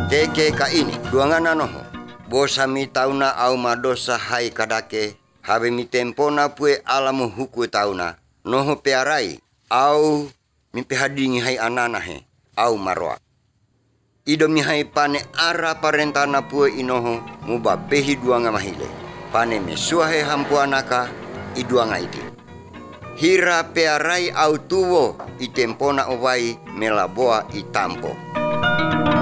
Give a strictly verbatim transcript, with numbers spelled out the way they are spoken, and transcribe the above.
Teke ka ini, duangana noho. Bosa mi tauna au madosa hai kadake, habe mi tempona pue alamu huku tauna. Noho pearai, au mi pehadingi hai anana he, au maroa. Ido mi hai pane ara parentana pue inoho, muba pehi duanga mahile. Pane mesua he hampuanaka, iduanga iti. Hira pearai au tuwo, itempona owai melaboa itampo.